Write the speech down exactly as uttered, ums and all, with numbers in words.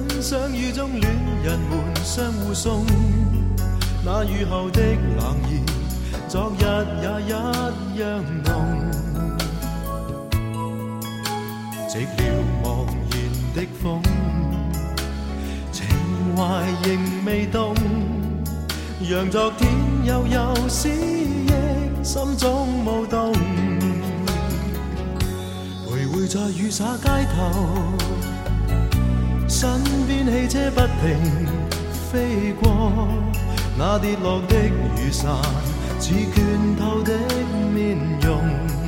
想雨中戀人們相互送，那雨後的冷意，昨日也一樣濃。寂寥茫然的風，情懷仍未凍，讓昨天悠悠思憶心中舞動。徘徊在雨灑街頭，身邊汽車不停飛過，那跌落的雨傘似倦透的面容。